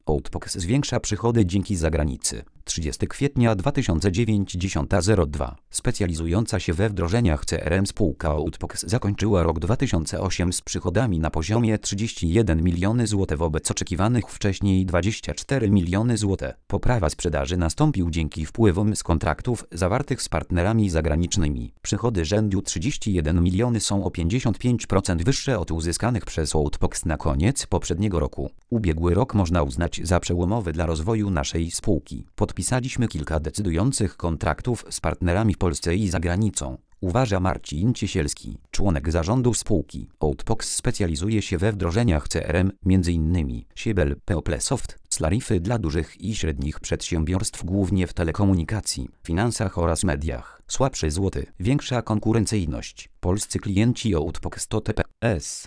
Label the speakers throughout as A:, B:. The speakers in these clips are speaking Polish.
A: Outbox zwiększa przychody dzięki zagranicy. 30 kwietnia 2009 10:02. Specjalizująca się we wdrożeniach CRM spółka Outbox zakończyła rok 2008 z przychodami na poziomie 31 miliony zł wobec oczekiwanych wcześniej 24 miliony zł. Poprawa sprzedaży nastąpił dzięki wpływom z kontraktów zawartych z partnerami zagranicznymi. Przychody rzędu 31 miliony są o 55% wyższe od uzyskanych przez Outbox na koniec poprzedniego roku. Ubiegły rok można uznać za przełomowy dla rozwoju naszej spółki. Podpisaliśmy kilka decydujących kontraktów z partnerami w Polsce i za granicą. Uważa Marcin Ciesielski, członek zarządu spółki. Outbox specjalizuje się we wdrożeniach CRM, m.in. Siebel, Peoplesoft, Slarify dla dużych i średnich przedsiębiorstw głównie w telekomunikacji, finansach oraz mediach. Słabszy złoty, większa konkurencyjność. Polscy klienci Outbox to TPS.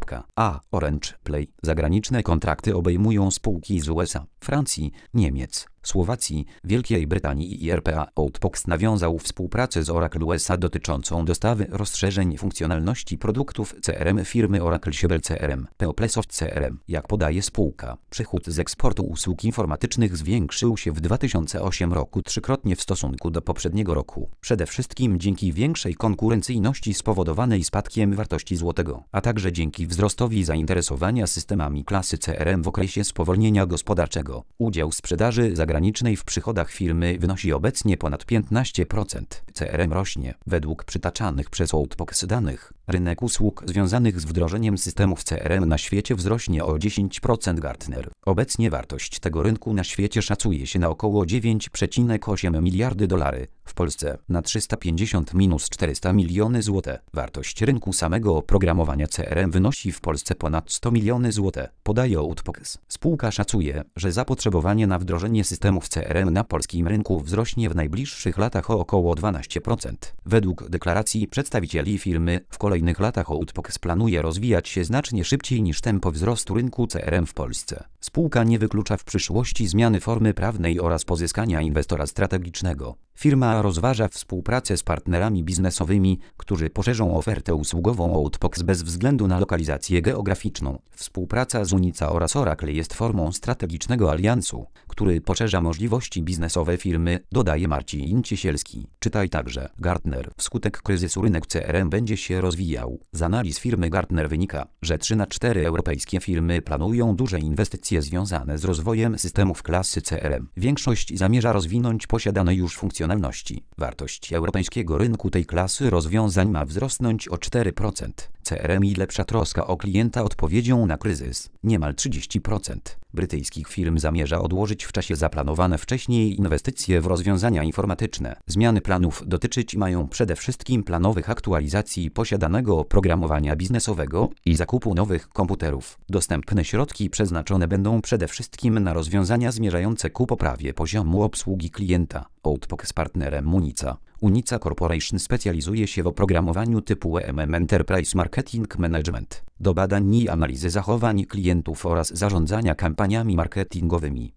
A: Orange Play. Zagraniczne kontrakty obejmują spółki z USA, Francji, Niemiec, Słowacji, Wielkiej Brytanii i RPA. Outbox nawiązał współpracę z Oracle USA dotyczącą dostawy rozszerzeń funkcjonalności produktów CRM firmy Oracle Siebel CRM, Peoplesoft CRM. Jak podaje spółka, przychód z eksportu usług informatycznych zwiększył się w 2008 roku trzykrotnie w stosunku do poprzedniego roku. Przede wszystkim dzięki większej konkurencyjności spowodowanej spadkiem wartości złotego, a także dzięki wzrostowi zainteresowania systemami klasy CRM w okresie spowolnienia gospodarczego. Udział sprzedaży zagranicznej w przychodach firmy wynosi obecnie ponad 15%. CRM rośnie. Według przytaczanych przez Outbox danych, rynek usług związanych z wdrożeniem systemów CRM na świecie wzrośnie o 10%. Gartner. Obecnie wartość tego rynku na świecie szacuje się na około 9,8 miliardy dolarów. W Polsce na 350-400 miliony złotych. Wartość rynku samego oprogramowania CRM wynosi w Polsce ponad 100 miliony złotych. Podaje Outbox. Spółka szacuje, że zapotrzebowanie na wdrożenie systemów CRM na polskim rynku wzrośnie w najbliższych latach o około 12%. Według deklaracji przedstawicieli firmy, w kolejnych latach Outbox planuje rozwijać się znacznie szybciej niż tempo wzrostu rynku CRM w Polsce. Spółka nie wyklucza w przyszłości zmiany formy prawnej oraz pozyskania inwestora strategicznego. Firma rozważa współpracę z partnerami biznesowymi, którzy poszerzą ofertę usługową Outbox bez względu na lokalizację geograficzną. Współpraca z Unica oraz Oracle jest formą strategicznego aliansu, który poszerza możliwości biznesowe firmy, dodaje Marcin Ciesielski. Czytaj także Gartner. Wskutek kryzysu rynek CRM będzie się rozwijał. Z analiz firmy Gartner wynika, że 3 na 4 europejskie firmy planują duże inwestycje związane z rozwojem systemów klasy CRM. Większość zamierza rozwinąć posiadane już funkcjonalności. Wartość europejskiego rynku tej klasy rozwiązań ma wzrosnąć o 4%. CRM i lepsza troska o klienta odpowiedzią na kryzys. Niemal 30% brytyjskich firm zamierza odłożyć w czasie zaplanowane wcześniej inwestycje w rozwiązania informatyczne. Zmiany planów dotyczyć mają przede wszystkim planowych aktualizacji posiadanego oprogramowania biznesowego i zakupu nowych komputerów. Dostępne środki przeznaczone będą przede wszystkim na rozwiązania zmierzające ku poprawie poziomu obsługi klienta. Outbox z partnerem Unica. Unica Corporation specjalizuje się w oprogramowaniu typu Enterprise Marketing Management do badań i analizy zachowań klientów oraz zarządzania kampaniami marketingowymi.